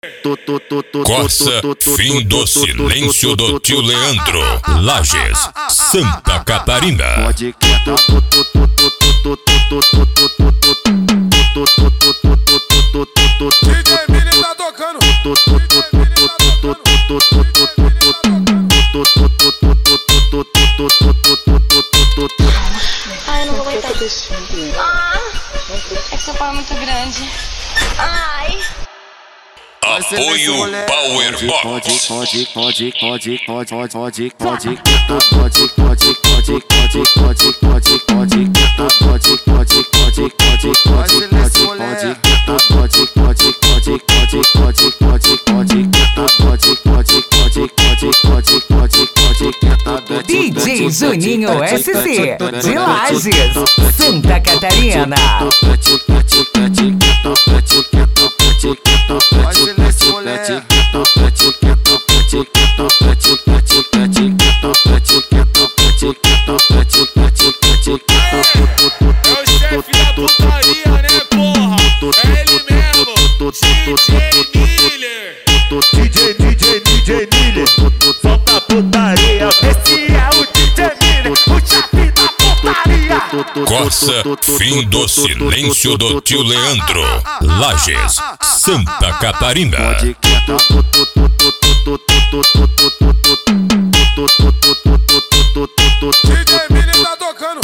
Corsa, fim do silêncio do tio Leandro, Lages, Santa Catarina. Pode DJ Mili tá tocando. Ai, eu não vou aguentar. É que seu pau é muito grande. Ai. Apoio Power Box. DJ Juninho SC, de Lages, Santa Catarina. É o chefe da putaria, né, porra? É ele mesmo, DJ Miller, solta putaria. Esse é o DJ Miller, o chefe da putaria. Corsa, fim do silêncio do tio Leandro, Lages, Santa Catarina. DJ Mili tá tocando.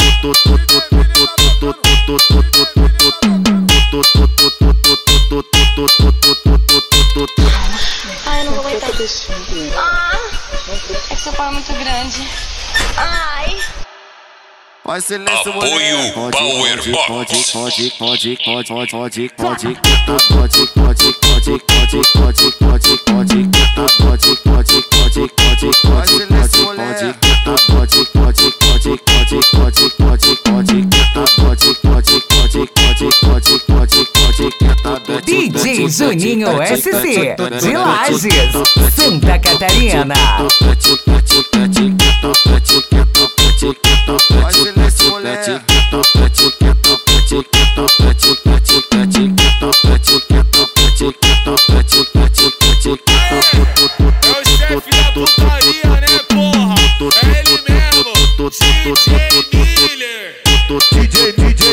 Ai, eu não vou aguentar. É que seu pau é muito grande. Ai. Apoio Power Box. DJ Juninho SC, de Lages, Santa Catarina. É o chefe da putaria, né, porra? É ele mesmo, DJ Miller. DJ